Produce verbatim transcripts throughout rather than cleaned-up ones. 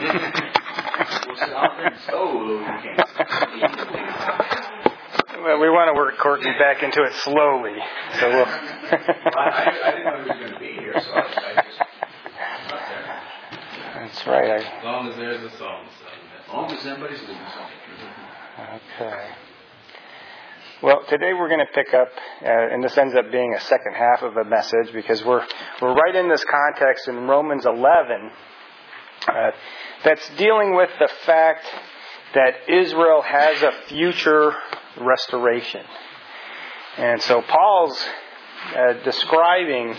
Well, we want to work Courtney back into it slowly. So we'll. I, I didn't know he was going to be here, so I, I just. That's right. I, as long as there's a song. As long as somebody's doing something. Okay. Well, today we're going to pick up, uh, and this ends up being a second half of a message because we're we're right in this context in Romans eleven uh, that's dealing with the fact that Israel has a future restoration. And so Paul's uh, describing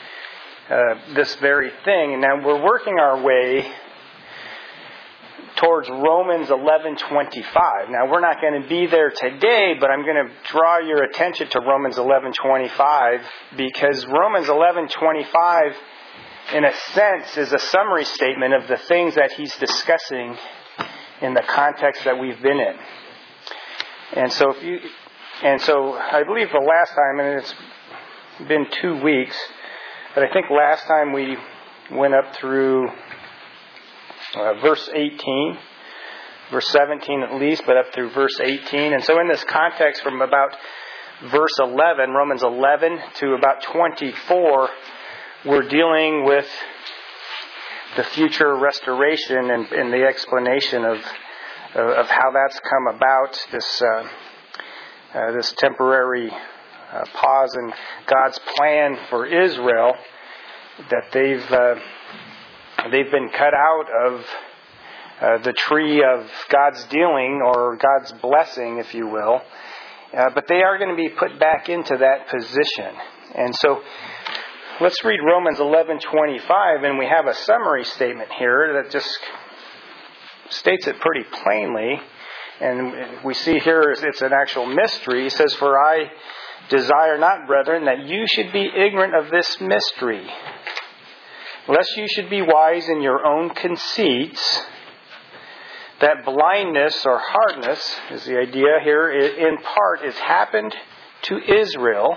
uh, this very thing. And now we're working our way towards Romans eleven twenty-five. Now we're not going to be there today, but I'm going to draw your attention to Romans eleven twenty-five because Romans eleven twenty-five, in a sense, is a summary statement of the things that he's discussing in the context that we've been in. And so if you and so I believe the last time, and it's been two weeks, but I think last time we went up through Uh, verse eighteen, verse seventeen at least, but up through verse eighteen. And so in this context from about verse eleven, Romans eleven to about twenty-four, we're dealing with the future restoration and, and the explanation of uh, of how that's come about, this uh, uh, this temporary uh, pause in God's plan for Israel, that they've uh, They've been cut out of uh, the tree of God's dealing or God's blessing, if you will. Uh, but they are going to be put back into that position. And so let's read Romans eleven twenty-five, and we have a summary statement here that just states it pretty plainly. And we see here it's an actual mystery. It says, "For I desire not, brethren, that you should be ignorant of this mystery, lest you should be wise in your own conceits, that blindness or hardness," is the idea here, "in part is happened to Israel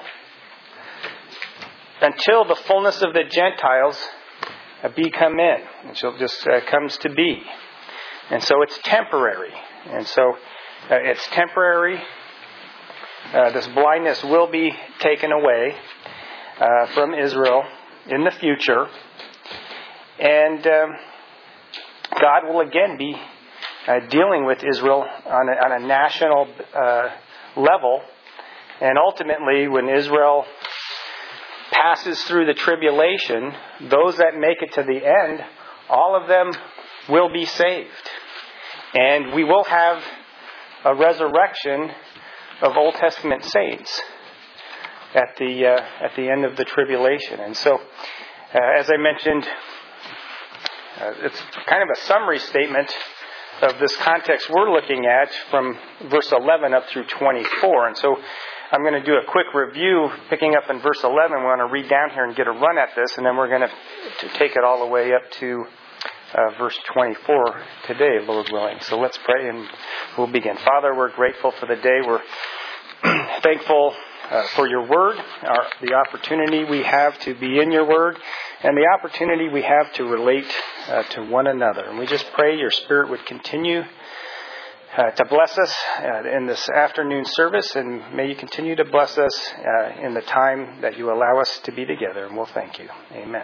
until the fullness of the Gentiles be come in." Which just uh, comes to be. And so it's temporary. And so uh, it's temporary. Uh, this blindness will be taken away uh, from Israel in the future. And um, God will again be uh, dealing with Israel on a, on a national uh, level. And ultimately, when Israel passes through the tribulation, those that make it to the end, all of them will be saved. And we will have a resurrection of Old Testament saints at the uh, at the end of the tribulation. And so, uh, as I mentioned, Uh, it's kind of a summary statement of this context we're looking at from verse eleven up through twenty-four. And so I'm going to do a quick review, picking up in verse eleven. We want to read down here and get a run at this, and then we're going to, to take it all the way up to uh, verse twenty-four today, Lord willing. So let's pray and we'll begin. Father, we're grateful for the day. We're thankful uh, for your word, our, the opportunity we have to be in your word, and the opportunity we have to relate uh, to one another. And we just pray your Spirit would continue uh, to bless us uh, in this afternoon service, and may you continue to bless us uh, in the time that you allow us to be together. And we'll thank you. Amen.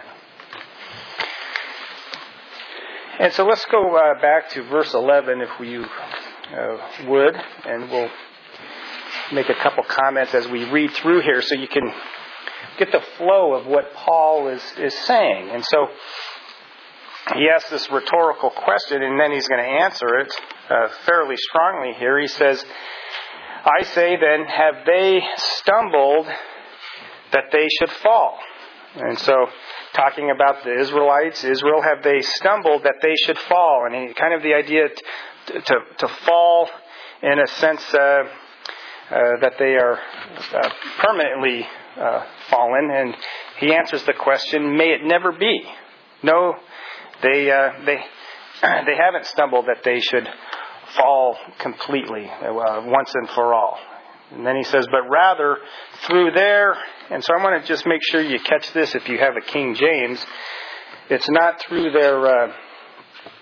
And so let's go uh, back to verse eleven, if you uh, would, and we'll make a couple comments as we read through here so you can get the flow of what Paul is, is saying. And so he asks this rhetorical question, and then he's going to answer it uh, fairly strongly here. He says, "I say then, have they stumbled that they should fall?" And so talking about the Israelites, Israel, have they stumbled that they should fall? And he, kind of the idea to, to, to fall in a sense uh, uh, that they are uh, permanently uh, fallen. And he answers the question, may it never be. No, they uh, they they haven't stumbled that they should fall completely uh, once and for all. And then he says, but rather through their, and so I want to just make sure you catch this if you have a King James, it's not through their uh,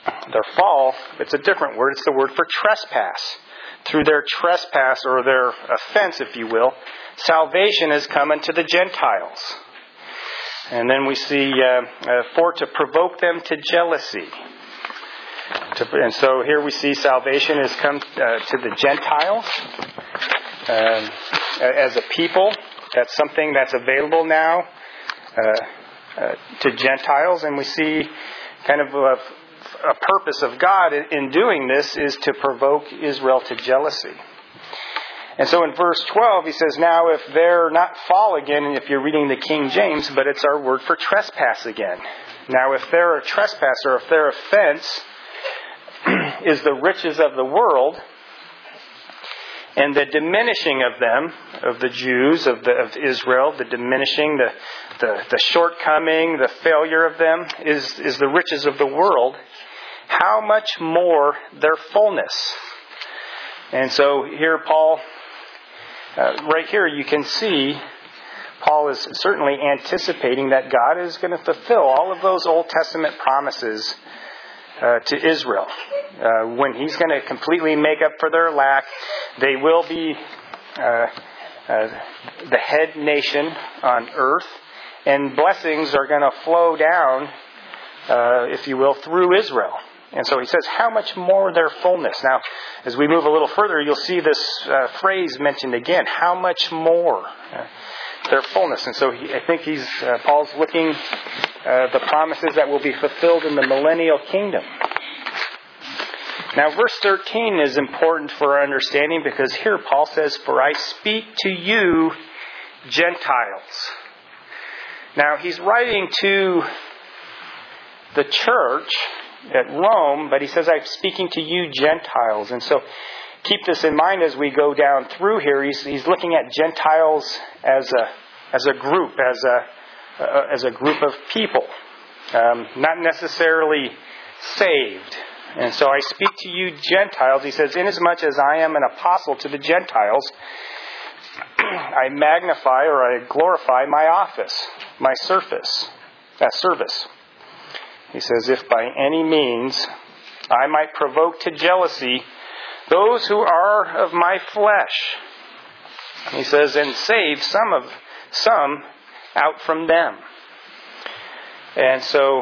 their fall, it's a different word. It's the word for trespass. Through their trespass or their offense, if you will, salvation has come unto the Gentiles. And then we see, uh, uh, for to provoke them to jealousy. To, and so here we see salvation has come uh, to the Gentiles um, as a people. That's something that's available now uh, uh, to Gentiles. And we see kind of a, a purpose of God in, in doing this is to provoke Israel to jealousy. And so in verse twelve, he says, now if they're not fall again, and if you're reading the King James, but it's our word for trespass again. Now if they're a trespasser, if their offense is the riches of the world, and the diminishing of them, of the Jews, of the of Israel, the diminishing, the, the, the shortcoming, the failure of them is, is the riches of the world, how much more their fullness? And so here Paul... Uh, right here you can see Paul is certainly anticipating that God is going to fulfill all of those Old Testament promises uh, to Israel. Uh, when He's going to completely make up for their lack, they will be uh, uh, the head nation on earth, and blessings are going to flow down, uh, if you will, through Israel. And so he says, how much more their fullness? Now, as we move a little further, you'll see this uh, phrase mentioned again. How much more uh, their fullness? And so he, I think he's uh, Paul's looking uh, the promises that will be fulfilled in the millennial kingdom. Now, verse thirteen is important for our understanding because here Paul says, for I speak to you, Gentiles. Now, he's writing to the church at Rome, but he says, I'm speaking to you Gentiles. And so keep this in mind as we go down through here. He's, he's looking at Gentiles as a as a group, as a uh, as a group of people, um, not necessarily saved. And so I speak to you Gentiles. He says, inasmuch as I am an apostle to the Gentiles, I magnify or I glorify my office, my surface, that service. He says, if by any means I might provoke to jealousy those who are of my flesh. He says, and save some of some out from them. And so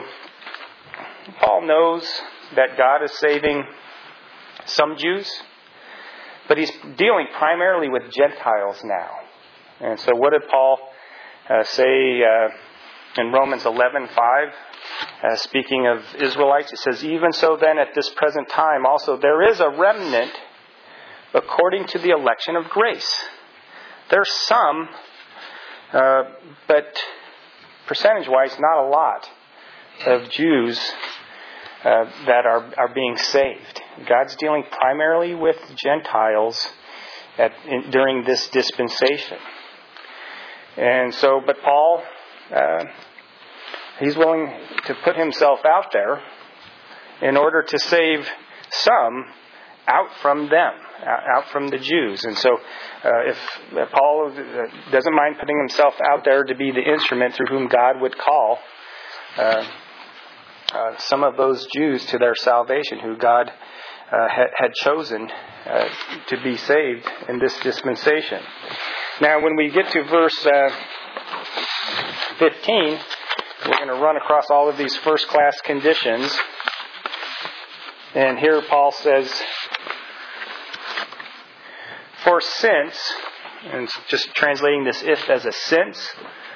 Paul knows that God is saving some Jews, but he's dealing primarily with Gentiles now. And so what did Paul uh, say uh, in Romans eleven five? Uh, speaking of Israelites, it says, even so then at this present time also there is a remnant according to the election of grace. There's some, uh, but percentage-wise not a lot of Jews uh, that are, are being saved. God's dealing primarily with Gentiles at, in, during this dispensation. And so, but Paul... Uh, He's willing to put himself out there in order to save some out from them, out from the Jews. And so uh, if Paul doesn't mind putting himself out there to be the instrument through whom God would call uh, uh, some of those Jews to their salvation, who God uh, had, had chosen uh, to be saved in this dispensation. Now, when we get to verse uh, fifteen... we're going to run across all of these first-class conditions. And here Paul says, for since, and just translating this if as a since,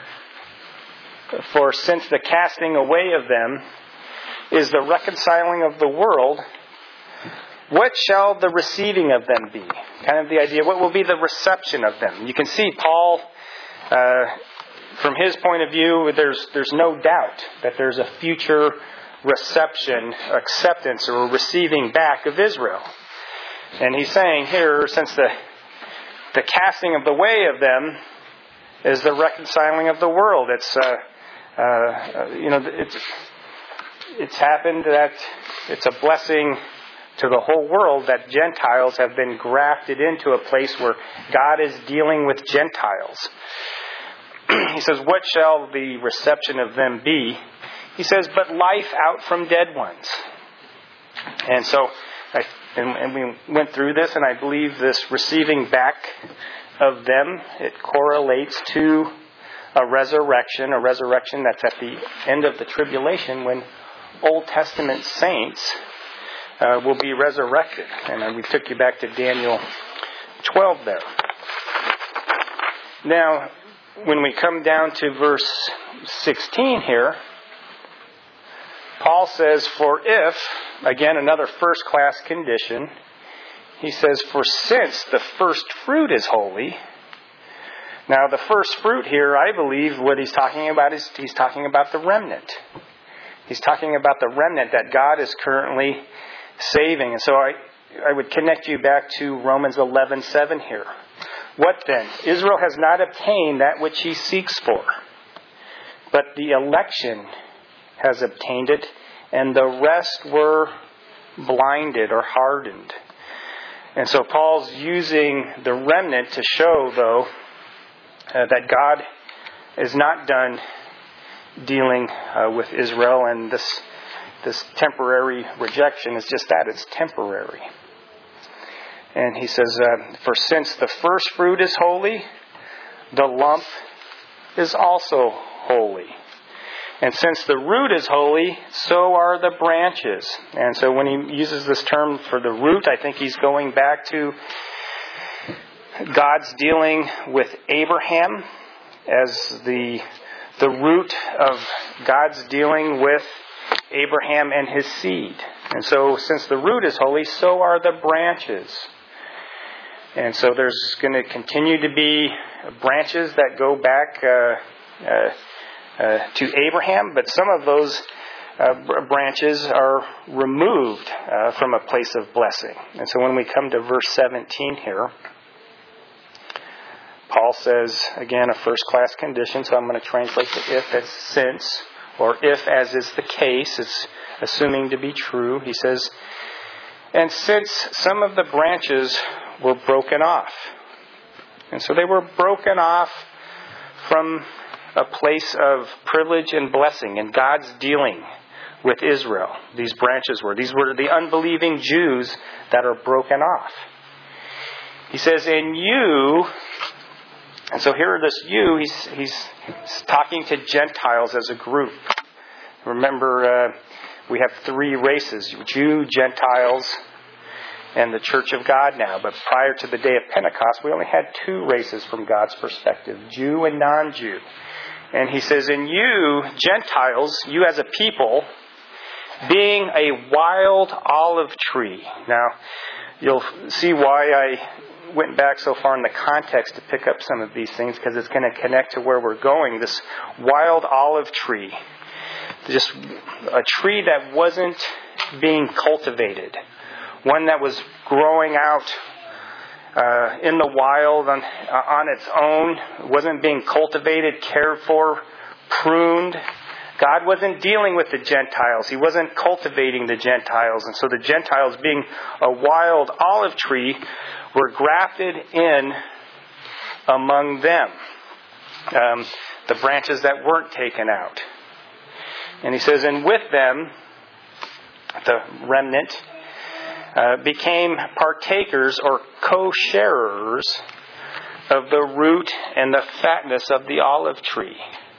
for since the casting away of them is the reconciling of the world, what shall the receiving of them be? Kind of the idea, what will be the reception of them? You can see Paul... Uh, From his point of view, there's there's no doubt that there's a future reception, acceptance, or receiving back of Israel. And he's saying here, since the the casting of the way of them is the reconciling of the world, it's uh, uh, you know it's it's happened that it's a blessing to the whole world that Gentiles have been grafted into a place where God is dealing with Gentiles. He says, what shall the reception of them be? He says, but life out from dead ones. And so, I, and, and we went through this, and I believe this receiving back of them, it correlates to a resurrection, a resurrection that's at the end of the tribulation when Old Testament saints uh, will be resurrected. And uh, we took you back to Daniel twelve there. Now, when we come down to verse sixteen here, Paul says, for if, again, another first-class condition, he says, for since the first fruit is holy. Now, the first fruit here, I believe, what he's talking about is he's talking about the remnant. He's talking about the remnant that God is currently saving. And so I, I would connect you back to Romans eleven seven here. What then? Israel has not obtained that which he seeks for, but the election has obtained it, and the rest were blinded or hardened. And so Paul's using the remnant to show, though, uh, that God is not done dealing uh, with Israel, and this this temporary rejection is just that, it's temporary. And he says, uh, for since the first fruit is holy, the lump is also holy. And since the root is holy, so are the branches. And so when he uses this term for the root, I think he's going back to God's dealing with Abraham as the the root of God's dealing with Abraham and his seed. And so since the root is holy, so are the branches. And so there's going to continue to be branches that go back uh, uh, uh, to Abraham, but some of those uh, branches are removed uh, from a place of blessing. And so when we come to verse seventeen here, Paul says, again, a first-class condition, so I'm going to translate the if as since, or if as is the case, it's assuming to be true. He says, and since some of the branches were broken off. And so they were broken off from a place of privilege and blessing, and God's dealing with Israel. These branches were. These were the unbelieving Jews that are broken off. He says, and you... And so here, this you, he's, he's talking to Gentiles as a group. Remember, uh, we have three races, Jew, Gentiles, and the Church of God now. But prior to the day of Pentecost, we only had two races from God's perspective, Jew and non-Jew. And he says, and you, Gentiles, you as a people, being a wild olive tree. Now, you'll see why I went back so far in the context to pick up some of these things, because it's going to connect to where we're going. This wild olive tree, just a tree that wasn't being cultivated, one that was growing out uh, in the wild on, uh, on its own, wasn't being cultivated, cared for, pruned. God wasn't dealing with the Gentiles. He wasn't cultivating the Gentiles. And so the Gentiles, being a wild olive tree, were grafted in among them. Um, the branches that weren't taken out. And he says, and with them, the remnant, uh, became partakers or co-sharers of the root and the fatness of the olive tree.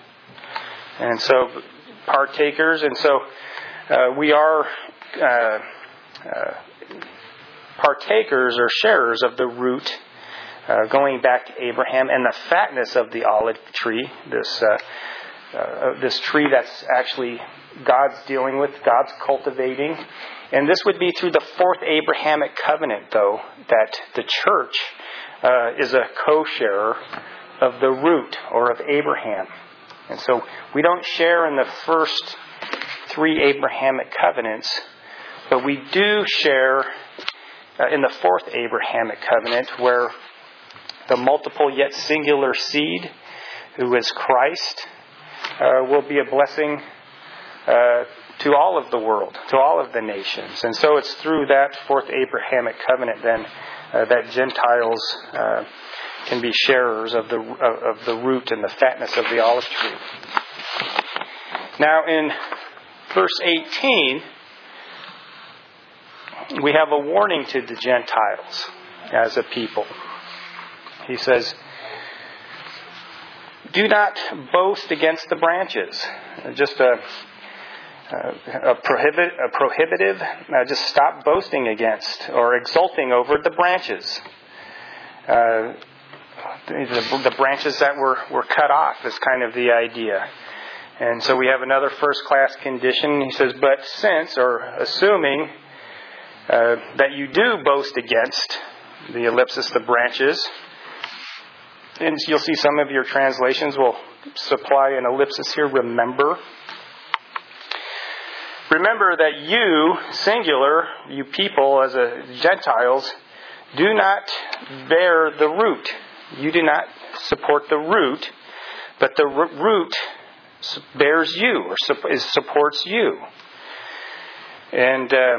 And so, partakers, and so uh, we are uh, uh, partakers or sharers of the root, uh, going back to Abraham, and the fatness of the olive tree, this uh, uh, this tree that's actually God's dealing with, God's cultivating. And this would be through the fourth Abrahamic covenant, though, that the church uh, is a co-sharer of the root or of Abraham. And so we don't share in the first three Abrahamic covenants, but we do share uh, in the fourth Abrahamic covenant, where the multiple yet singular seed, who is Christ, uh, will be a blessing uh, to all of the world, to all of the nations. And so it's through that fourth Abrahamic covenant then uh, that Gentiles Uh, can be sharers of the of the root and the fatness of the olive tree. Now in verse eighteen, we have a warning to the Gentiles as a people. He says, do not boast against the branches. Just a, a, prohibit, a prohibitive, uh, just stop boasting against or exulting over the branches. Uh, the, the branches that were, were cut off is kind of the idea. And so we have another first-class condition. He says, but since, or assuming, uh, that you do boast against the ellipsis, the branches, and you'll see some of your translations will supply an ellipsis here, remember. Remember that you, singular, you people as a Gentiles, do not bear the root. You do not support the root, but the root bears you, or supports you. And, uh,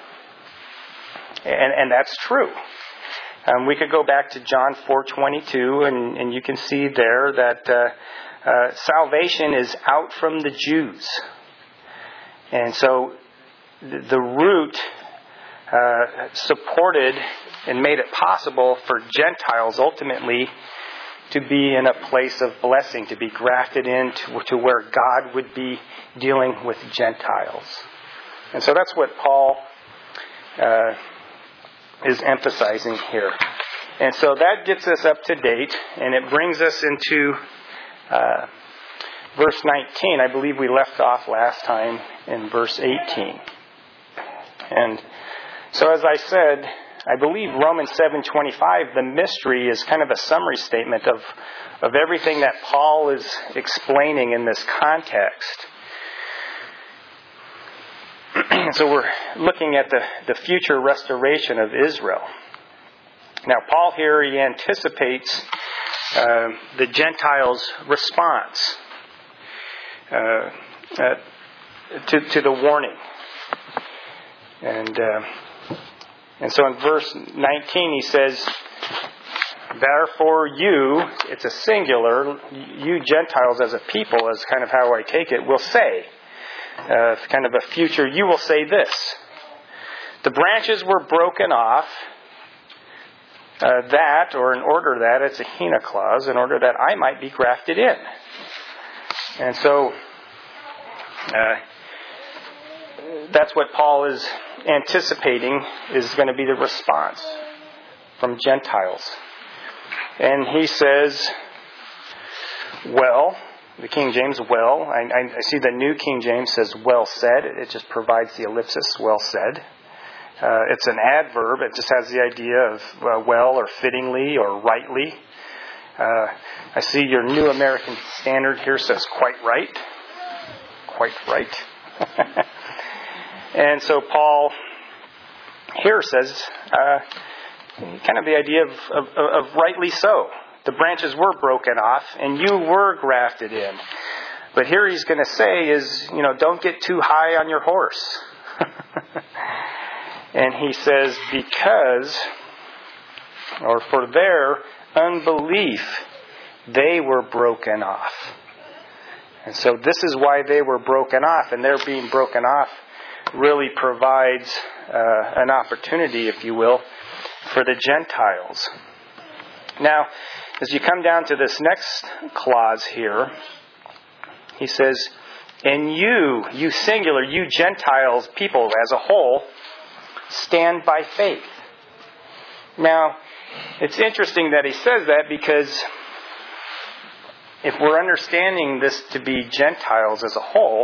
and, and that's true. Um, we could go back to John four twenty-two, and, and you can see there that uh, uh, salvation is out from the Jews. And so the, the root uh, supported and made it possible for Gentiles ultimately to be in a place of blessing, to be grafted into to where God would be dealing with Gentiles. And so that's what Paul uh, is emphasizing here. And so that gets us up to date, and it brings us into uh, verse nineteen. I believe we left off last time in verse eighteen. And so as I said, I believe Romans seven twenty-five, the mystery, is kind of a summary statement of, of everything that Paul is explaining in this context. So we're looking at the, the future restoration of Israel. Now, Paul here, he anticipates uh, the Gentiles' response uh, uh, to, to the warning. And uh, and so in verse nineteen, he says, therefore you, it's a singular, you Gentiles as a people, is kind of how I take it, will say, Uh, kind of a future, you will say this. The branches were broken off, uh, that, or in order that, it's a hina clause, in order that I might be grafted in. And so, uh, that's what Paul is anticipating is going to be the response from Gentiles. And he says, well, the King James, well. I, I see the New King James says, well said. It just provides the ellipsis, well said. Uh, it's an adverb. It just has the idea of uh, well or fittingly or rightly. Uh, I see your New American Standard here says quite right. Quite right. And so Paul here says uh, kind of the idea of, of, of rightly so. The branches were broken off, and you were grafted in. But here he's going to say is, you know, don't get too high on your horse. And he says, because, or for their unbelief, they were broken off. And so this is why they were broken off, and their being broken off really provides uh, an opportunity, if you will, for the Gentiles. Now, as you come down to this next clause here, he says, and you, you singular, you Gentiles, people as a whole, stand by faith. Now, it's interesting that he says that because if we're understanding this to be Gentiles as a whole,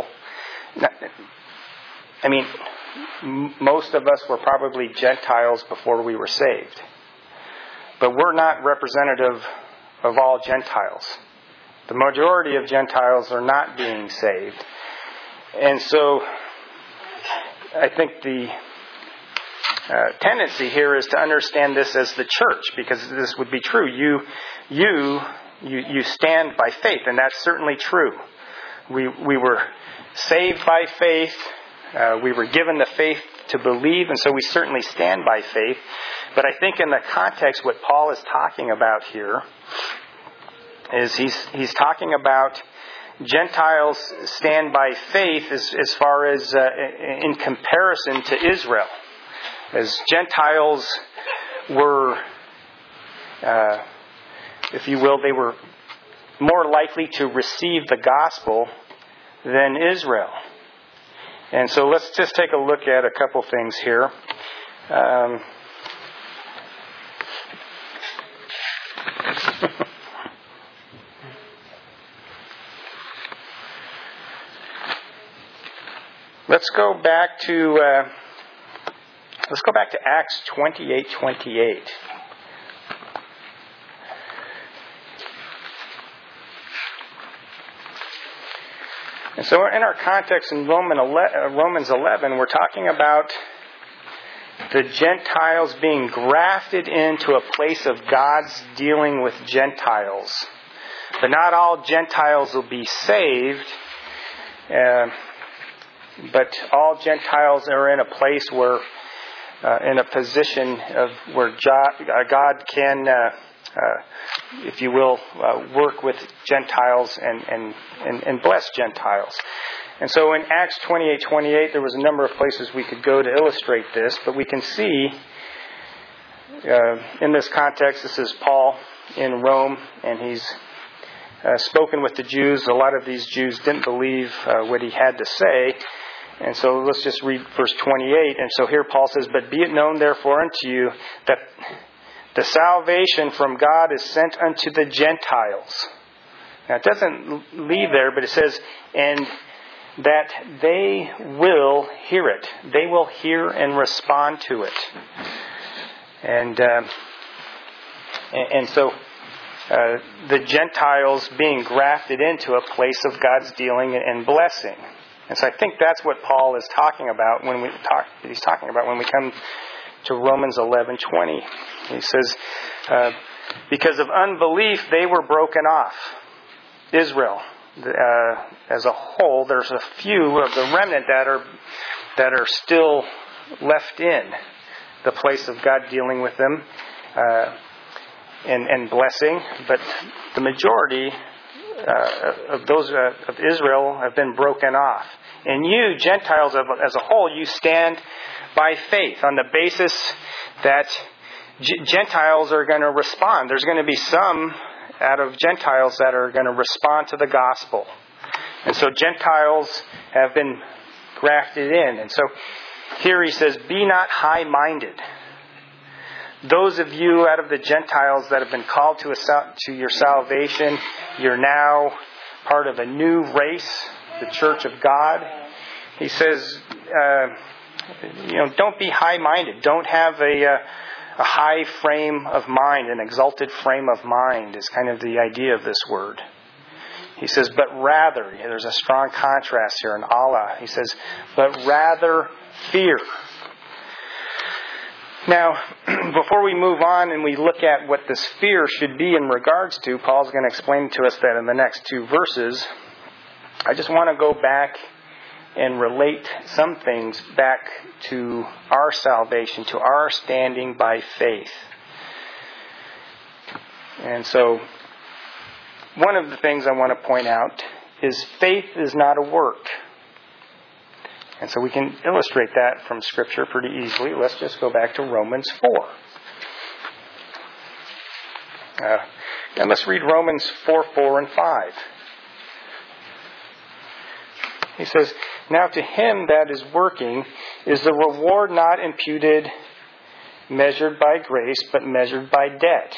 I mean, most of us were probably Gentiles before we were saved. But we're not representative of all Gentiles. The majority of Gentiles are not being saved. And so I think the uh, tendency here is to understand this as the church, because this would be true. You, you, you, you stand by faith, and that's certainly true. We we were saved by faith. Uh, we were given the faith to believe, and so we certainly stand by faith. But I think in the context, what Paul is talking about here is he's he's talking about Gentiles stand by faith as, as far as uh, in comparison to Israel. as Gentiles were, uh, if you will, they were more likely to receive the gospel than Israel. And so let's just take a look at a couple things here. Um, let's go back to uh, let's go back to Acts twenty-eight twenty-eight. And so in our context in Romans eleven, we're talking about the Gentiles being grafted into a place of God's dealing with Gentiles. But not all Gentiles will be saved, uh, but all Gentiles are in a place where, uh, in a position of where God can, uh, uh, if you will, uh, work with Gentiles and, and, and, and bless Gentiles. And so in Acts twenty-eight twenty-eight, there was a number of places we could go to illustrate this, but we can see uh, in this context, this is Paul in Rome, and he's uh, spoken with the Jews. A lot of these Jews didn't believe uh, what he had to say. And so let's just read verse twenty-eight. And so here Paul says, "But be it known therefore unto you that the salvation from God is sent unto the Gentiles." Now it doesn't leave there, but it says, and that they will hear it. They will hear and respond to it. And uh, and, and so uh, the Gentiles being grafted into a place of God's dealing and blessing. And so I think that's what Paul is talking about when we talk. He's talking about when we come to Romans eleven twenty. He says, uh, because of unbelief, they were broken off. Israel, uh, as a whole, there's a few of the remnant that are that are still left in the place of God dealing with them uh, and, and blessing, but the majority uh, of those uh, of Israel have been broken off. And you, Gentiles as a whole, you stand by faith on the basis that G- Gentiles are going to respond. There's going to be some out of Gentiles that are going to respond to the gospel. And so Gentiles have been grafted in. And so here he says, be not high-minded. Those of you out of the Gentiles that have been called to, a, to your salvation, you're now part of a new race, the church of God. He says, uh, you know, don't be high-minded. Don't have a... Uh, A high frame of mind, an exalted frame of mind is kind of the idea of this word. He says, but rather, there's a strong contrast here in Allah. He says, but rather fear. Now, before we move on and we look at what this fear should be in regards to, Paul's going to explain to us that in the next two verses. I just want to go back and relate some things back to our salvation, to our standing by faith. And so, one of the things I want to point out is faith is not a work. And so we can illustrate that from Scripture pretty easily. Let's just go back to Romans four. Uh, and let's read Romans four, four, and five. He says, now to him that is working is the reward not imputed, measured by grace, but measured by debt.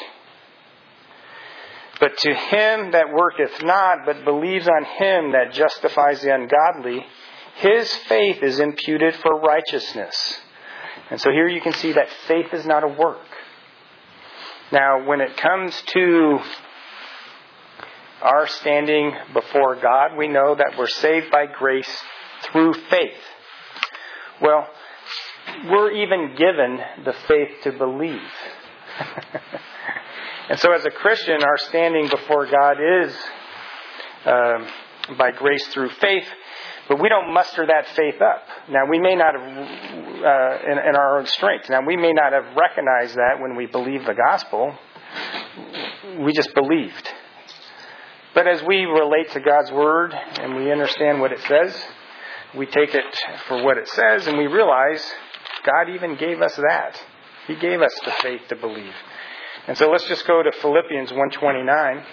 But to him that worketh not, but believes on him that justifies the ungodly, his faith is imputed for righteousness. And so here you can see that faith is not a work. Now, when it comes to our standing before God, we know that we're saved by grace through faith. Well, we're even given the faith to believe. And so as a Christian, our standing before God is um, by grace through faith, but we don't muster that faith up. Now, we may not have, uh, in, in our own strength, now we may not have recognized that when we believed the gospel. We just believed. But as we relate to God's Word and we understand what it says, we take it for what it says and we realize God even gave us that. He gave us the faith to believe. And so let's just go to Philippians one twenty-nine.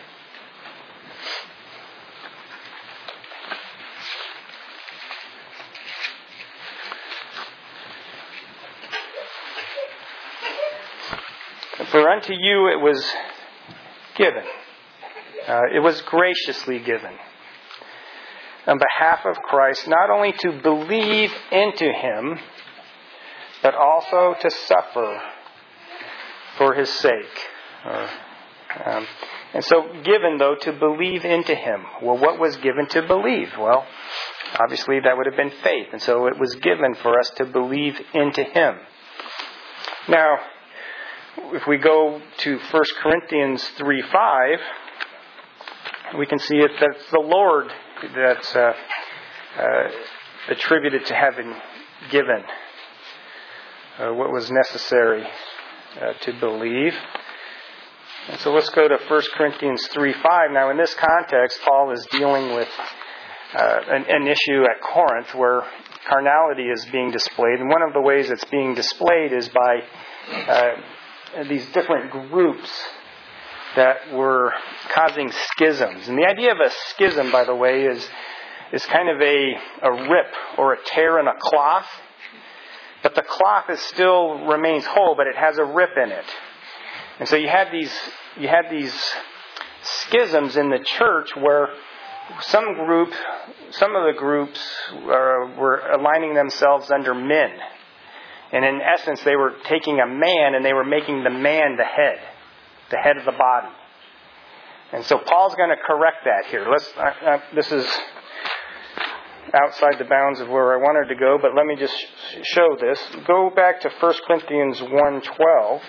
For unto you it was given. Uh, it was graciously given. On behalf of Christ, not only to believe into Him, but also to suffer for His sake. Uh, um, and so given, though, to believe into Him. Well, what was given to believe? Well, obviously that would have been faith. And so it was given for us to believe into Him. Now, if we go to First Corinthians three five, we can see it that's the Lord that's uh, uh, attributed to having given uh, what was necessary uh, to believe. And so let's go to First Corinthians three five. Now in this context, Paul is dealing with uh, an, an issue at Corinth where carnality is being displayed. And one of the ways it's being displayed is by uh, these different groups that were causing schisms. And the idea of a schism, by the way, is is kind of a, a rip or a tear in a cloth. But the cloth is still remains whole, but it has a rip in it. And so you had these you had these schisms in the church where some group, some of the groups uh, were aligning themselves under men. And in essence, they were taking a man and they were making the man the head, the head of the body. And so Paul's going to correct that here. Let's. Uh, uh, this is outside the bounds of where I wanted to go, but let me just sh- show this. Go back to First Corinthians one twelve.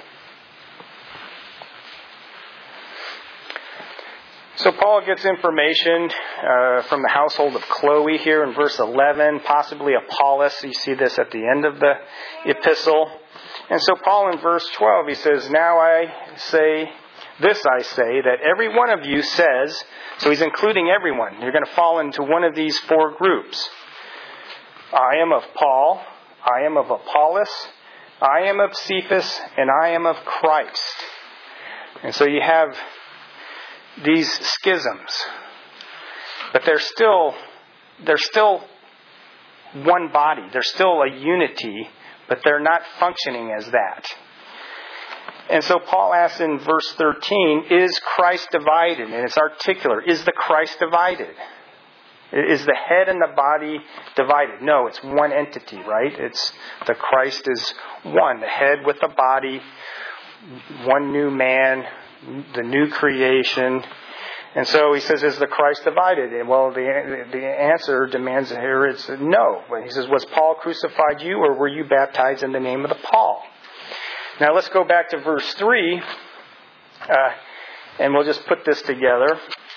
So Paul gets information uh, from the household of Chloe here in verse eleven, possibly Apollos. You see this at the end of the epistle. And so Paul in verse twelve, he says, Now I say, this I say, that every one of you says, so he's including everyone. You're going to fall into one of these four groups. I am of Paul, I am of Apollos, I am of Cephas, and I am of Christ. And so you have these schisms, but they're still they're still one body. They're still a unity, but they're not functioning as that. And so Paul asks in verse thirteen, is Christ divided? And it's articular. Is the Christ divided? Is the head and the body divided? No, it's one entity, right? It's the Christ is one. The head with the body, one new man, the new creation. And so he says, is the Christ divided? And well, the the answer demands here is no. He says, was Paul crucified you, or were you baptized in the name of the Paul? Now let's go back to verse three, uh, and we'll just put this together.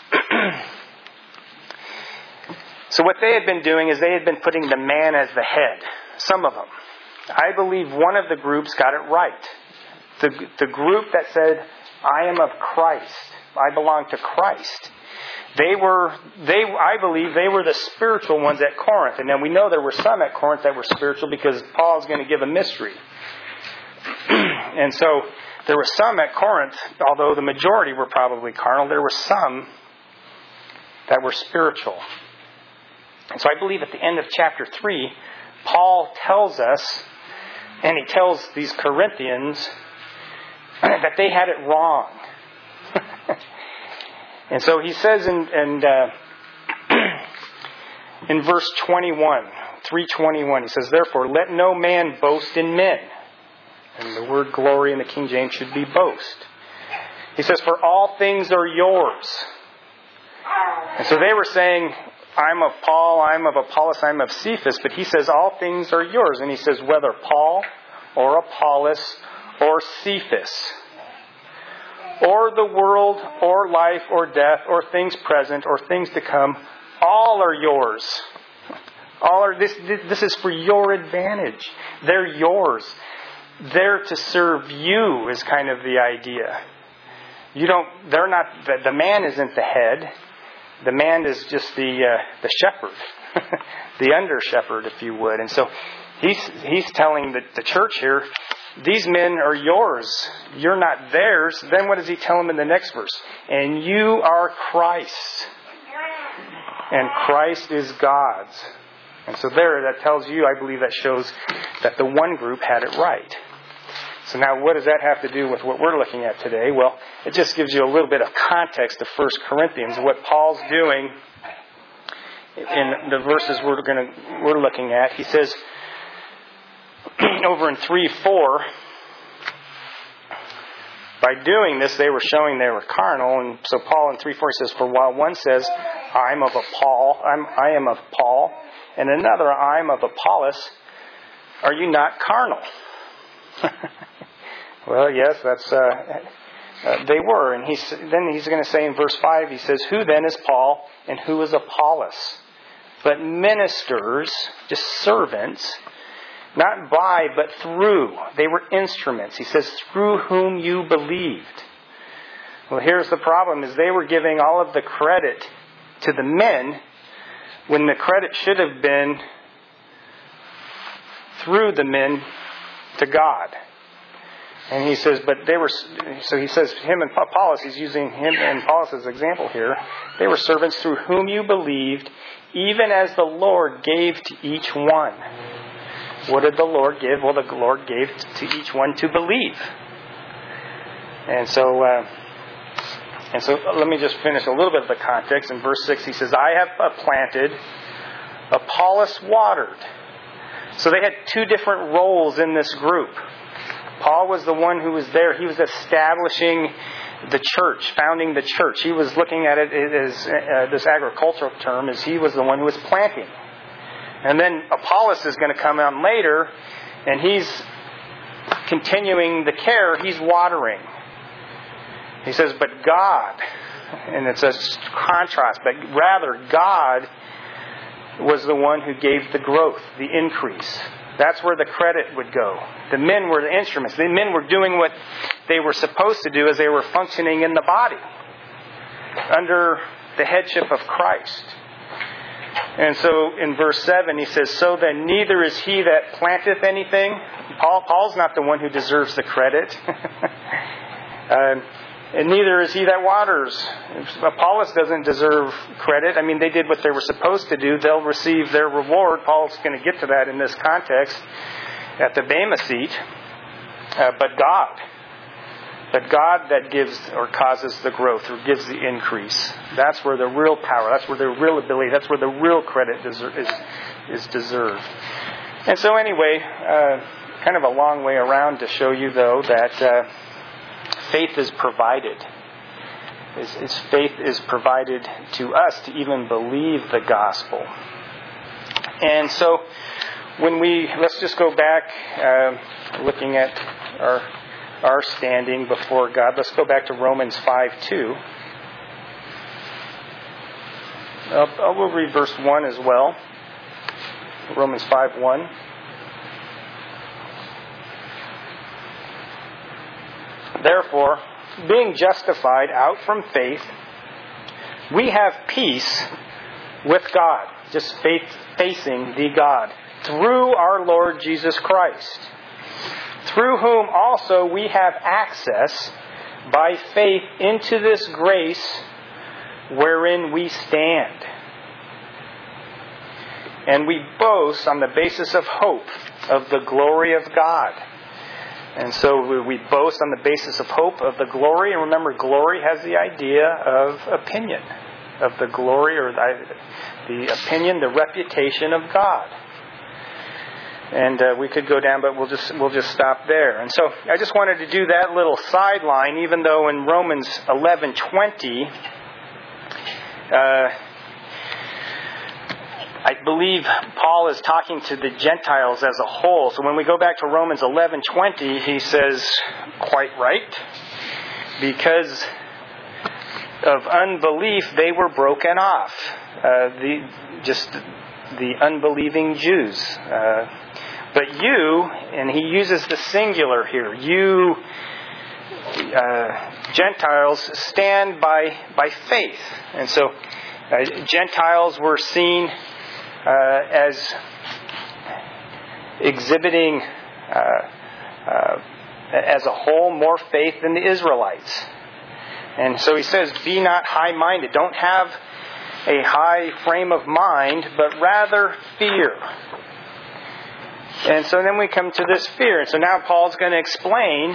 So what they had been doing is they had been putting the man as the head. Some of them. I believe one of the groups got it right. The, the group that said, I am of Christ. I belong to Christ. They were, they, I believe they were the spiritual ones at Corinth. And then we know there were some at Corinth that were spiritual because Paul's going to give a mystery. And so there were some at Corinth, although the majority were probably carnal, there were some that were spiritual. And so I believe at the end of chapter three, Paul tells us, and he tells these Corinthians, that they had it wrong. And so he says in in, uh, in verse twenty-one, three twenty-one, he says, therefore, let no man boast in men. And the word glory in the King James should be boast. He says, for all things are yours. And so they were saying, I'm of Paul, I'm of Apollos, I'm of Cephas. But he says, all things are yours. And he says, whether Paul or Apollos or Cephas, or the world, or life, or death, or things present, or things to come, all are yours. All are this. This is for your advantage. They're yours. They're to serve you is kind of the idea. You don't. They're not. The, the man isn't the head. The man is just the uh, the shepherd, the under shepherd, if you would. And so he's he's telling the, the church here, these men are yours. You're not theirs. Then what does he tell them in the next verse? And you are Christ. And Christ is God's. And so there, that tells you, I believe that shows that the one group had it right. So now what does that have to do with what we're looking at today? Well, it just gives you a little bit of context to First Corinthians, what Paul's doing in the verses we're going to we're looking at. He says over in three four, by doing this they were showing they were carnal, and so Paul in three four says, for while one says, I'm of a Paul, I'm I am of Paul, and another, I'm of Apollos, are you not carnal? Well, yes, that's uh, uh, they were, and he's then he's going to say in verse five, he says, who then is Paul and who is Apollos? But ministers, just servants, not by, but through. They were instruments. He says, through whom you believed. Well, here's the problem, is they were giving all of the credit to the men when the credit should have been through the men to God. And he says, but they were, so he says, him and Apollos, he's using him and Apollos as example here. They were servants through whom you believed, even as the Lord gave to each one. What did the Lord give? Well, the Lord gave to each one to believe. And so, uh, and so let me just finish a little bit of the context. In verse six, he says, I have planted, Apollos watered. So they had two different roles in this group. Paul was the one who was there. He was establishing the church, founding the church. He was looking at it as uh, this agricultural term, as he was the one who was planting. And then Apollos is going to come on later, and he's continuing the care. He's watering. He says, but God, and it's a contrast, but rather God was the one who gave the growth, the increase. That's where the credit would go. The men were the instruments. The men were doing what they were supposed to do as they were functioning in the body under the headship of Christ. And so in verse seven he says, so then neither is he that planteth anything. Paul, Paul's not the one who deserves the credit. uh, and neither is he that waters. Apollos doesn't deserve credit. I mean, they did what they were supposed to do. They'll receive their reward. Paul's going to get to that in this context at the Bema seat. Uh, but God. But God that gives or causes the growth or gives the increase. That's where the real power, that's where the real ability, that's where the real credit deser- is, is deserved. And so anyway, uh, kind of a long way around to show you, though, that uh, faith is provided. Is, is faith is provided to us to even believe the gospel. And so when we, let's just go back uh, looking at our our standing before God. Let's go back to Romans five two. Uh, we'll read verse one as well. Romans five one. Therefore, being justified out from faith, we have peace with God. Just faith facing the God. Through our Lord Jesus Christ. Through whom also we have access by faith into this grace wherein we stand. And we boast on the basis of hope of the glory of God. And so we boast on the basis of hope of the glory. And remember, glory has the idea of opinion. Of the glory or the, the opinion, the reputation of God. And uh, we could go down, but we'll just we'll just stop there. And so I just wanted to do that little sideline, even though in Romans eleven twenty, uh, I believe Paul is talking to the Gentiles as a whole. So when we go back to Romans eleven twenty, he says, quite right, because of unbelief they were broken off. Uh, the just the unbelieving Jews. Uh, But you, and he uses the singular here, you uh, Gentiles stand by by faith. And so uh, Gentiles were seen uh, as exhibiting uh, uh, as a whole more faith than the Israelites. And so he says, be not high-minded. Don't have a high frame of mind, but rather fear. And so then we come to this fear. And so now Paul's going to explain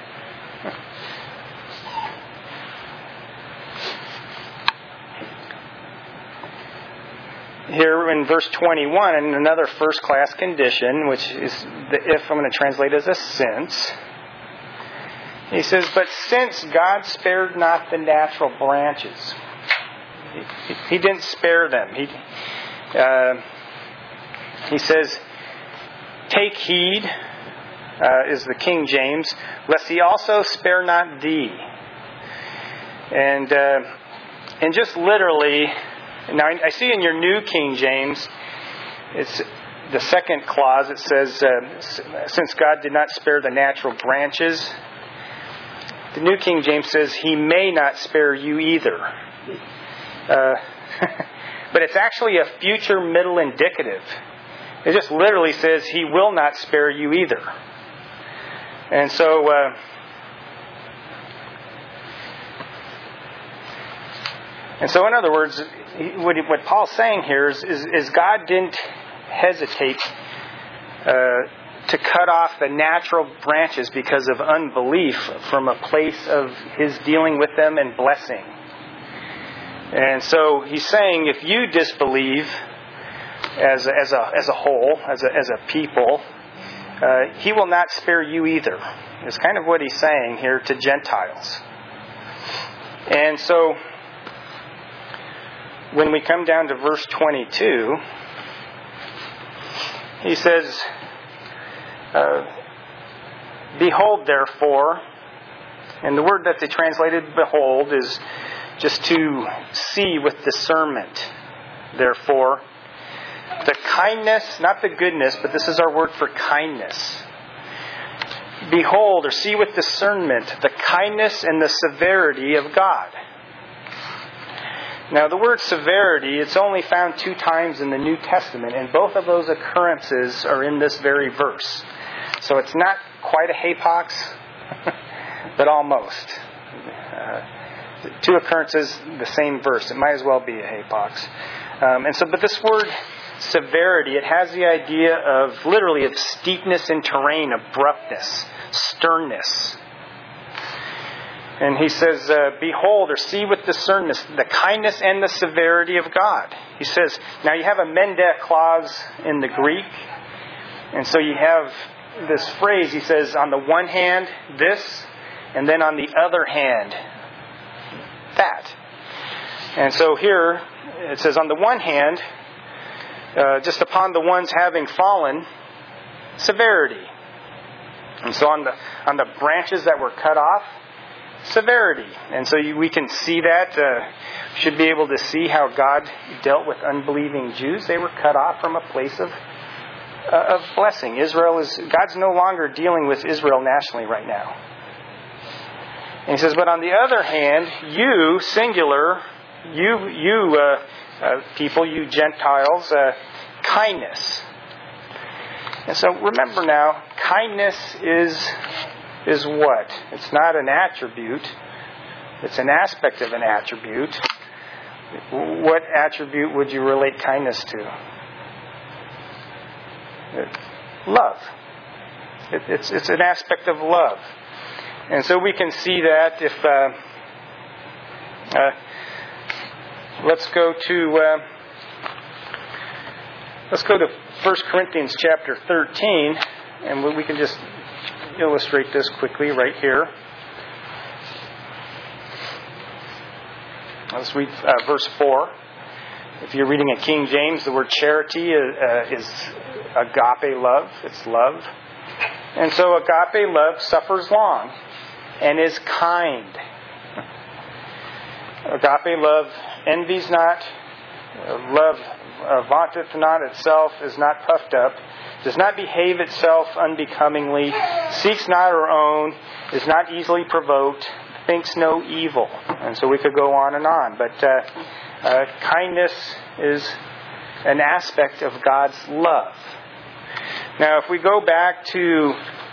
here in verse twenty-one, and another first-class condition, which is the if, I'm going to translate as a since. He says, but since God spared not the natural branches, He, he didn't spare them. He, uh, he says, take heed, uh, is the King James, lest He also spare not thee. And, uh, and just literally, now I see in your New King James, it's the second clause, it says, uh, since God did not spare the natural branches. The New King James says, He may not spare you either. Uh, but it's actually a future middle indicative. It just literally says, He will not spare you either. And so, uh, and so in other words, what, what Paul's saying here is, is, is God didn't hesitate uh, to cut off the natural branches because of unbelief from a place of His dealing with them and blessing. And so He's saying, if you disbelieve as a, as a, as a whole, as a, as a people, uh, He will not spare you either. It's kind of what He's saying here to Gentiles. And so when we come down to verse twenty-two, he says, uh, behold, therefore, and the word that they translated behold is just to see with discernment. Therefore, the kindness, not the goodness, but this is our word for kindness. Behold, or see with discernment, the kindness and the severity of God. Now, the word severity, it's only found two times in the New Testament, and both of those occurrences are in this very verse. So it's not quite a hapax, but almost. Uh, two occurrences, the same verse. It might as well be a hapax. Um, and so, but this word severity, it has the idea of literally of steepness in terrain, abruptness, sternness. And he says, uh, behold, or see with discernment, the kindness and the severity of God. He says, now you have a mende clause in the Greek. And so you have this phrase, he says, on the one hand, this, and then on the other hand, that. And so here, it says, on the one hand, uh, just upon the ones having fallen, severity. And so on the on the branches that were cut off, severity. And so you, we can see that. Uh, should be able to see how God dealt with unbelieving Jews. They were cut off from a place of uh, of blessing. Israel is God's no longer dealing with Israel nationally right now. And he says, but on the other hand, you, singular, you you uh, uh, people, you Gentiles, uh, kindness. And so remember now, kindness is is what? It's not an attribute. It's an aspect of an attribute. What attribute would you relate kindness to? Love. It, it's it's an aspect of love. And so we can see that if... Uh, uh, let's go to... Uh, let's go to First Corinthians chapter thirteen, and we can just illustrate this quickly right here. Let's read uh, verse four. If you're reading a King James, the word charity uh, is agape love. It's love. And so agape love suffers long and is kind. Agape love envies not. Love uh, vaunteth not itself, is not puffed up, does not behave itself unbecomingly, seeks not her own, is not easily provoked, thinks no evil. And so we could go on and on. But uh, uh, kindness is an aspect of God's love. Now, if we go back to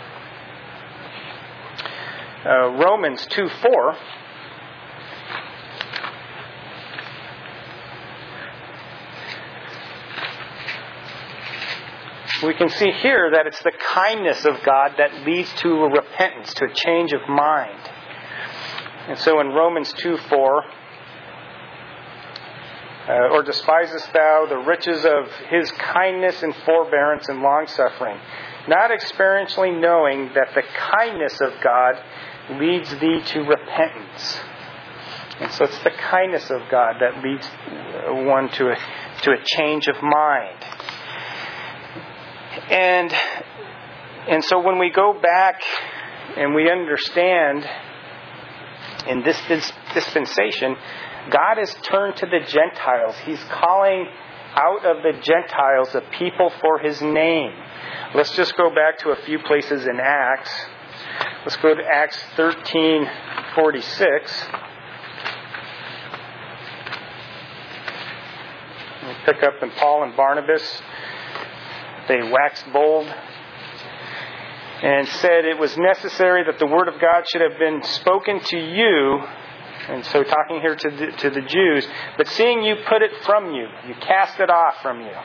uh, Romans two four, we can see here that it's the kindness of God that leads to a repentance, to a change of mind. And so in Romans two four, uh, or despisest thou the riches of His kindness and forbearance and long-suffering, not experientially knowing that the kindness of God leads thee to repentance. And so it's the kindness of God that leads one to a, to a change of mind. And and so when we go back and we understand in this dispensation, God has turned to the Gentiles. He's calling out of the Gentiles a people for His name. Let's just go back to a few places in Acts. Let's go to Acts thirteen forty-six. We pick up in Paul and Barnabas. They waxed bold and said it was necessary that the word of God should have been spoken to you. And so talking here to the, to the Jews, but seeing you put it from you, you cast it off from you,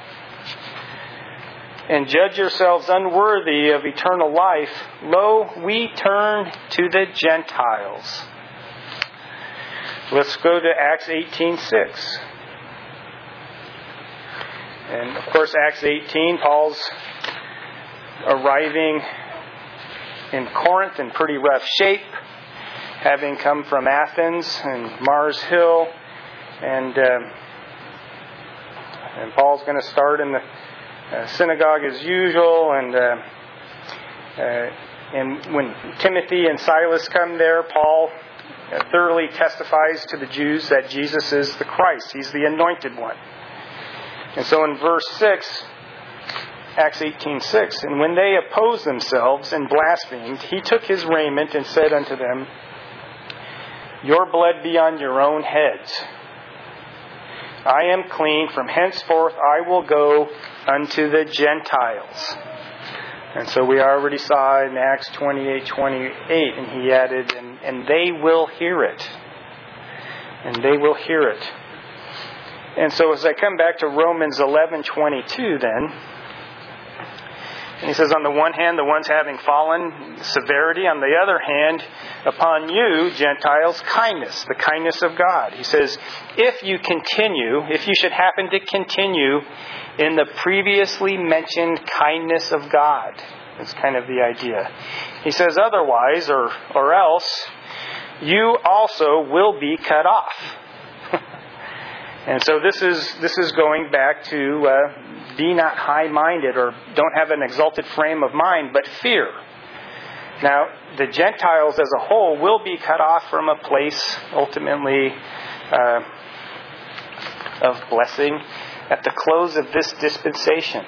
and judge yourselves unworthy of eternal life, lo, we turn to the Gentiles. Let's go to Acts eighteen six. And of course, Acts eighteen, Paul's arriving in Corinth in pretty rough shape, having come from Athens and Mars Hill. And, uh, and Paul's going to start in the uh, synagogue as usual. And, uh, uh, and when Timothy and Silas come there, Paul uh, thoroughly testifies to the Jews that Jesus is the Christ. He's the anointed one. And so in verse six, Acts eighteen six, and when they opposed themselves and blasphemed, he took his raiment and said unto them, your blood be on your own heads. I am clean. From henceforth I will go unto the Gentiles. And so we already saw in Acts twenty-eight twenty-eight, and he added, and, and they will hear it. And they will hear it. And so as I come back to Romans eleven twenty-two then, and he says, on the one hand, the ones having fallen, severity. On the other hand, upon you, Gentiles, kindness, the kindness of God. He says, if you continue, if you should happen to continue in the previously mentioned kindness of God. That's kind of the idea. He says, otherwise, or, or else, you also will be cut off. And so this is this is going back to uh, be not high-minded, or don't have an exalted frame of mind, but fear. Now, the Gentiles as a whole will be cut off from a place ultimately uh, of blessing at the close of this dispensation.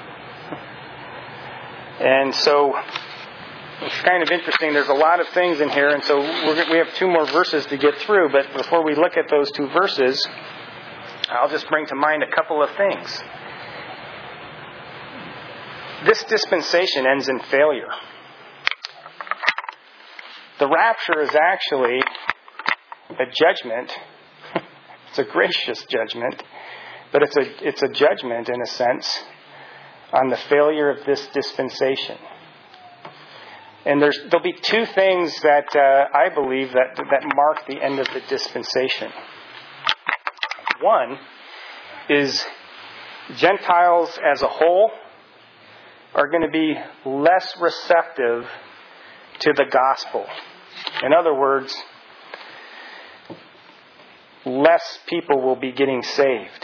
And so it's kind of interesting. There's a lot of things in here, and so we're, we have two more verses to get through. But before we look at those two verses, I'll just bring to mind a couple of things. This dispensation ends in failure. The rapture is actually a judgment. It's a gracious judgment, but it's a it's a judgment in a sense on the failure of this dispensation. And there's there'll be two things that uh, I believe that that mark the end of the dispensation. One is Gentiles as a whole are going to be less receptive to the gospel. In other words, less people will be getting saved.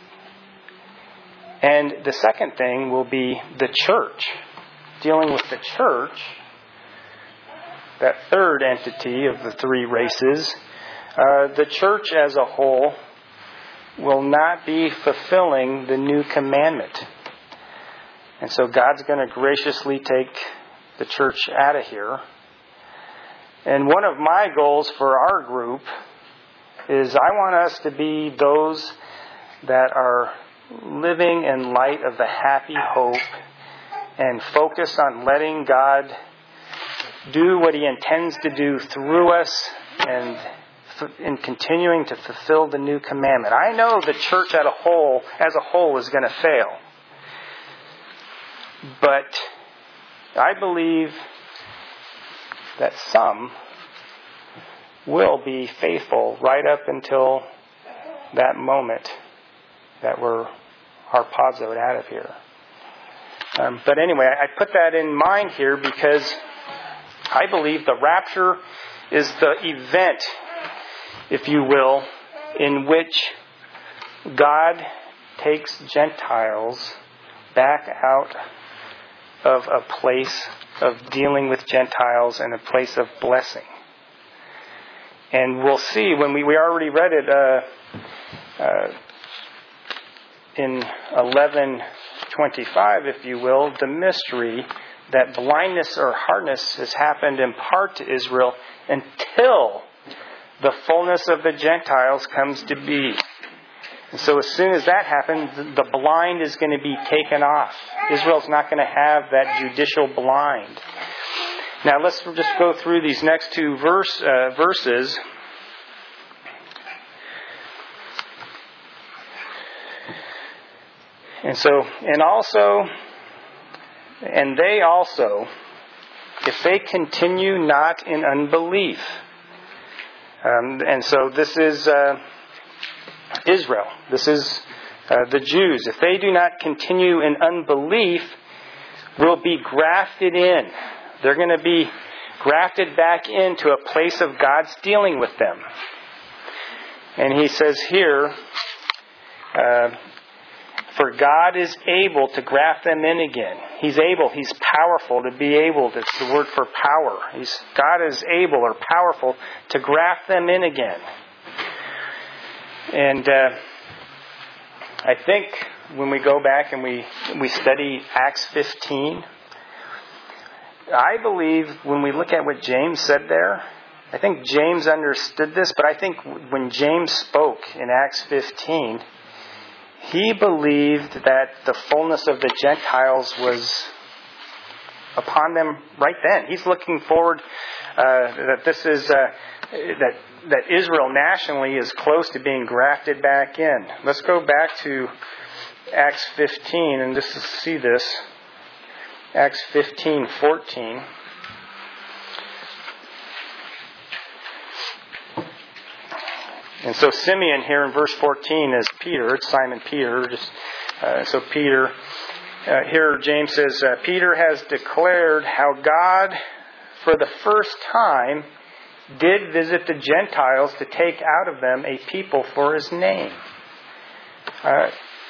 And the second thing will be the church. Dealing with the church, that third entity of the three races, uh, the church as a whole will not be fulfilling the new commandment. And so God's going to graciously take the church out of here. And one of my goals for our group is I want us to be those that are living in light of the happy hope and focus on letting God do what He intends to do through us and in continuing to fulfill the new commandment. I know the church as a whole, as a whole is going to fail. But I believe that some will be faithful right up until that moment that we're harpazoed out of here. Um, but anyway, I put that in mind here because I believe the rapture is the event, if you will, in which God takes Gentiles back out of a place of dealing with Gentiles and a place of blessing. And we'll see when we, we already read it uh, uh, in eleven twenty-five, if you will, the mystery that blindness or hardness has happened in part to Israel until the fullness of the Gentiles comes to be. And so as soon as that happens, the blind is going to be taken off. Israel's not going to have that judicial blind. Now let's just go through these next two verse, uh, verses. And so, and also, and they also, if they continue not in unbelief. Um, and so this is uh, Israel. This is uh, the Jews. If they do not continue in unbelief, will be grafted in. They're going to be grafted back into a place of God's dealing with them. And he says here, uh, for God is able to graft them in again. He's able, He's powerful to be able, that's the word for power. He's, God is able or powerful to graft them in again. And uh, I think when we go back and we, we study Acts fifteen, I believe when we look at what James said there, I think James understood this, but I think when James spoke in Acts fifteen, he believed that the fullness of the Gentiles was upon them right then. He's looking forward uh, that this is uh, that that Israel nationally is close to being grafted back in. Let's go back to Acts fifteen and just to see this. Acts fifteen fourteen. And so Simeon here in verse fourteen is Peter. It's Simon Peter. Just, uh, so Peter, uh, here James says, uh, Peter has declared how God, for the first time, did visit the Gentiles to take out of them a people for His name. Uh,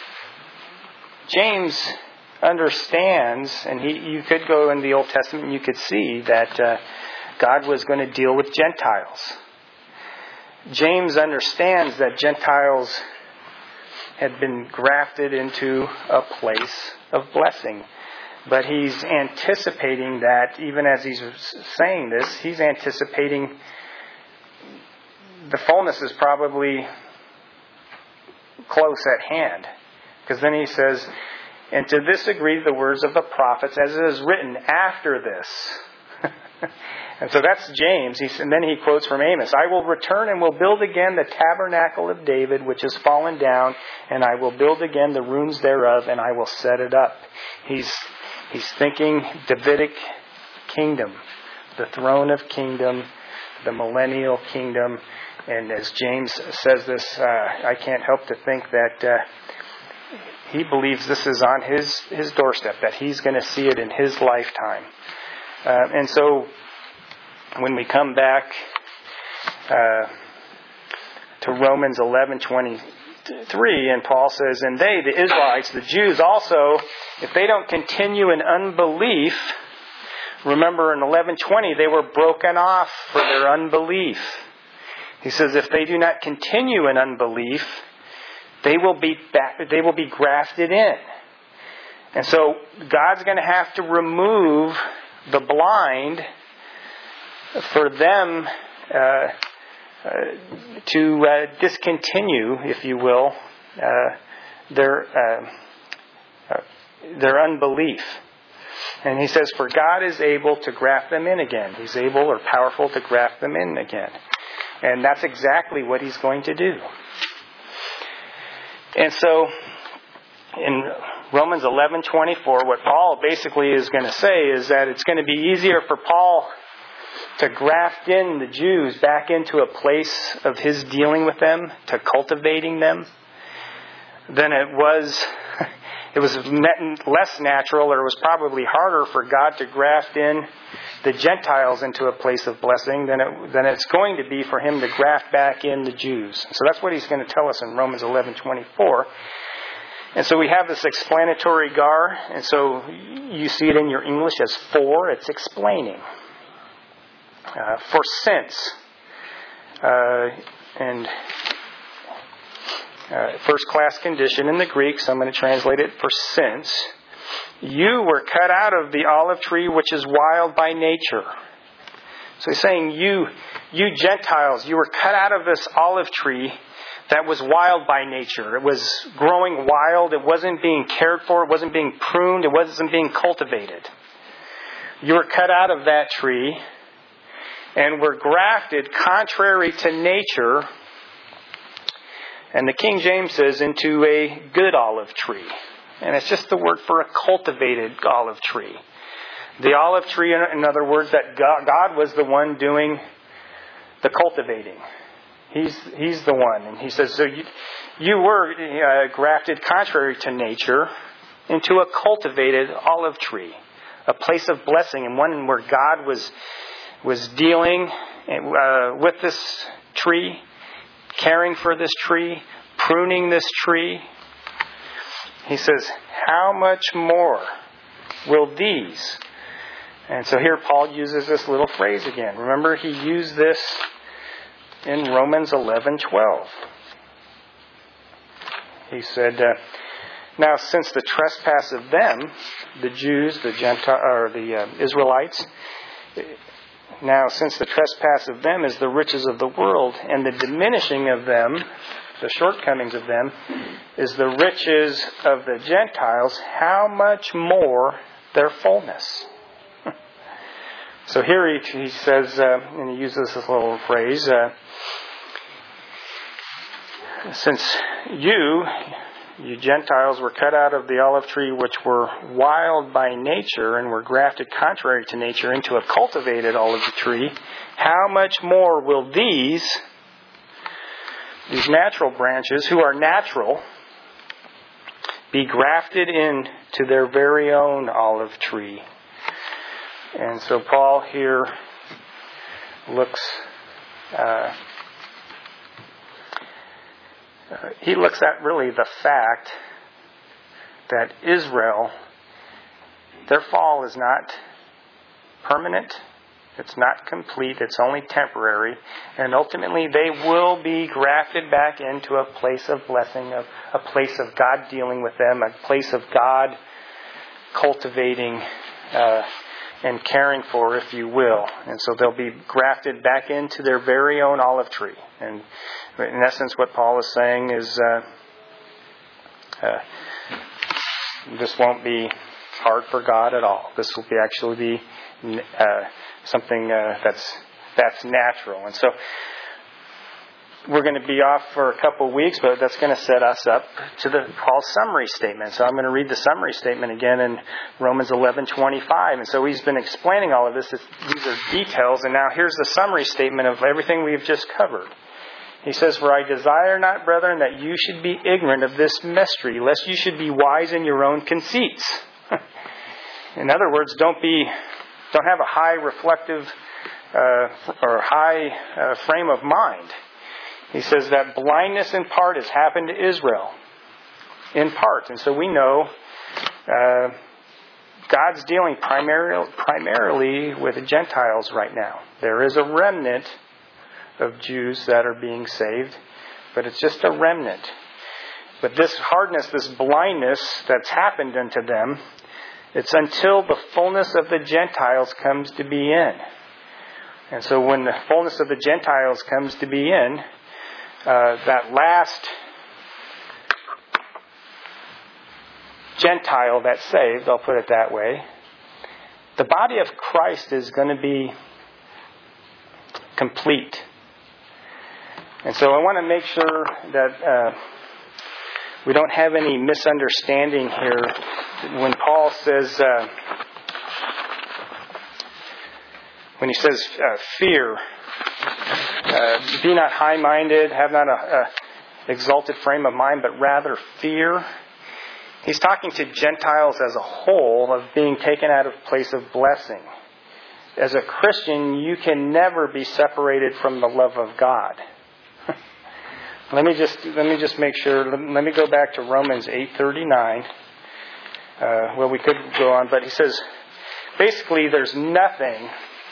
James understands, and he you could go in the Old Testament and you could see that uh, God was going to deal with Gentiles. James understands that Gentiles had been grafted into a place of blessing. But he's anticipating that, even as he's saying this, he's anticipating the fullness is probably close at hand. Because then he says, and to this agree the words of the prophets, as it is written after this. And so that's James. He's, and then he quotes from Amos, I will return and will build again the tabernacle of David, which has fallen down, and I will build again the ruins thereof, and I will set it up. He's he's thinking Davidic kingdom, the throne of kingdom, the millennial kingdom. And as James says this, uh, I can't help to think that uh, he believes this is on his, his doorstep, that he's going to see it in his lifetime. Uh, and so when we come back uh, to Romans eleven twenty-three, and Paul says, and they, the Israelites, the Jews also, if they don't continue in unbelief, remember in eleven twenty they were broken off for their unbelief. He says if they do not continue in unbelief, they will be back, they will be grafted in. And so God's going to have to remove the blind for them uh, uh, to uh, discontinue, if you will, uh, their uh, uh, their unbelief. And he says, for God is able to graft them in again. He's able or powerful to graft them in again. And that's exactly what he's going to do. And so, in Romans eleven twenty-four, what Paul basically is going to say is that it's going to be easier for Paul to graft in the Jews back into a place of his dealing with them, to cultivating them, than it was, it was less natural, or it was probably harder for God to graft in the Gentiles into a place of blessing than, it, than it's going to be for him to graft back in the Jews. So that's what he's going to tell us in Romans eleven twenty-four. And so we have this explanatory gar, and so you see it in your English as for, it's explaining. Uh, for since, uh, and uh, first class condition in the Greek, so I'm going to translate it for since, you were cut out of the olive tree which is wild by nature. So he's saying you, you Gentiles, you were cut out of this olive tree that was wild by nature. It was growing wild. It wasn't being cared for. It wasn't being pruned. It wasn't being cultivated. You were cut out of that tree and were grafted contrary to nature. And the King James says into a good olive tree. And it's just the word for a cultivated olive tree. The olive tree, in other words, that God was the one doing the cultivating. He's He's the one. And he says, so you, you were uh, grafted contrary to nature into a cultivated olive tree. A place of blessing, and one where God was was dealing uh, with this tree, caring for this tree, pruning this tree. He says, how much more will these? And so here Paul uses this little phrase again. Remember, he used this in Romans eleven twelve. He said, uh, now since the trespass of them, the Jews, the Gentile, or the uh, Israelites, now since the trespass of them is the riches of the world, and the diminishing of them, the shortcomings of them, is the riches of the Gentiles, how much more their fullness? So here he, he says, uh, and he uses this little phrase, uh, since you, you Gentiles, were cut out of the olive tree which were wild by nature and were grafted contrary to nature into a cultivated olive tree, how much more will these, these natural branches, who are natural, be grafted into their very own olive tree? And so Paul here looks, uh, uh, he looks at really the fact that Israel, their fall is not permanent, it's not complete, it's only temporary, and ultimately they will be grafted back into a place of blessing, a, a place of God dealing with them, a place of God cultivating uh and caring for, if you will. And so they'll be grafted back into their very own olive tree. And in essence, what Paul is saying is uh, uh, this won't be hard for God at all. This will be actually be uh, something uh, that's that's natural. And so we're going to be off for a couple of weeks, but that's going to set us up to the Paul's summary statement. So I'm going to read the summary statement again in Romans eleven twenty-five. And so he's been explaining all of this. It's, these are details. And now here's the summary statement of everything we've just covered. He says, for I desire not, brethren, that you should be ignorant of this mystery, lest you should be wise in your own conceits. In other words, don't be, don't have a high reflective uh, or high uh, frame of mind. He says that blindness in part has happened to Israel. In part. And so we know uh, God's dealing primarily, primarily with the Gentiles right now. There is a remnant of Jews that are being saved, but it's just a remnant. But this hardness, this blindness that's happened unto them, it's until the fullness of the Gentiles comes to be in. And so when the fullness of the Gentiles comes to be in, Uh, that last Gentile that's saved, I'll put it that way, the body of Christ is going to be complete. And so I want to make sure that uh, we don't have any misunderstanding here when Paul says, uh, when he says uh, fear, uh, be not high-minded, have not a, a exalted frame of mind, but rather fear. He's talking to Gentiles as a whole of being taken out of place of blessing. As a Christian, you can never be separated from the love of God. let me just let me just make sure. Let me go back to Romans eight thirty-nine. Uh, well, we could go on, but he says, basically, there's nothing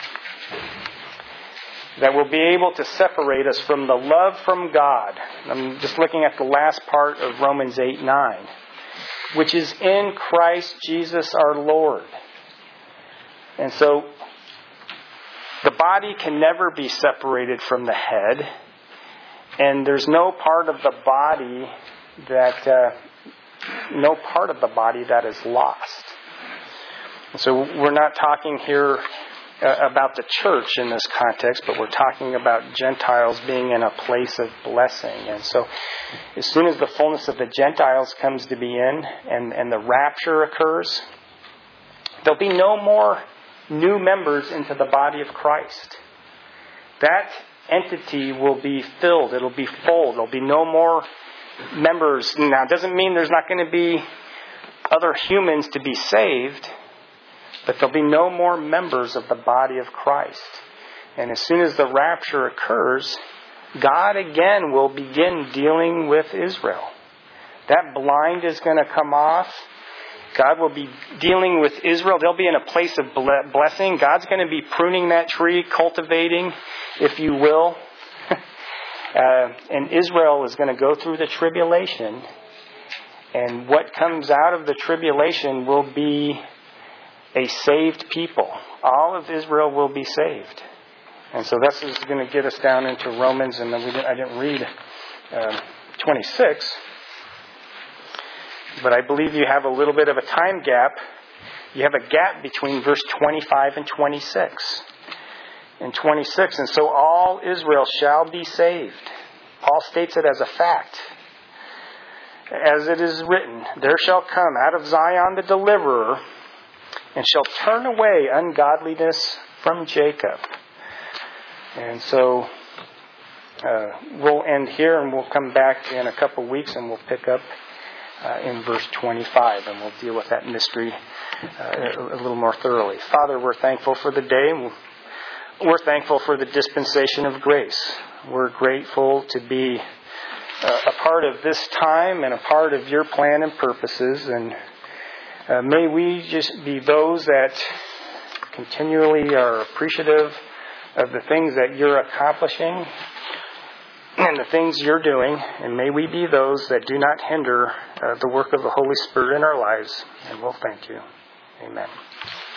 that will be able to separate us from the love from God. I'm just looking at the last part of Romans eight nine, which is in Christ Jesus our Lord. And so, the body can never be separated from the head, and there's no part of the body that uh, no part of the body that is lost. And so we're not talking here uh, about the church in this context, but we're talking about Gentiles being in a place of blessing. And so, as soon as the fullness of the Gentiles comes to be in, and and the rapture occurs, there'll be no more new members into the body of Christ. That entity will be filled. It'll be full. There'll be no more members. Now, it doesn't mean there's not going to be other humans to be saved, but there'll be no more members of the body of Christ. And as soon as the rapture occurs, God again will begin dealing with Israel. That blind is going to come off. God will be dealing with Israel. They'll be in a place of blessing. God's going to be pruning that tree, cultivating, if you will. uh, and Israel is going to go through the tribulation. And what comes out of the tribulation will be a saved people. All of Israel will be saved. And so this is going to get us down into Romans. And then we didn't, I didn't read uh, twenty-six. But I believe you have a little bit of a time gap. You have a gap between verse twenty-five and twenty-six. In twenty-six, and so all Israel shall be saved. Paul states it as a fact. As it is written, there shall come out of Zion the deliverer, and shall turn away ungodliness from Jacob. And so uh, we'll end here, and we'll come back in a couple of weeks, and we'll pick up Uh, in verse twenty-five, and we'll deal with that mystery uh, a little more thoroughly. Father, we're thankful for the day. We're thankful for the dispensation of grace. We're grateful to be uh, a part of this time and a part of your plan and purposes. And uh, may we just be those that continually are appreciative of the things that you're accomplishing and the things you're doing, and may we be those that do not hinder uh, the work of the Holy Spirit in our lives, and we'll thank you. Amen.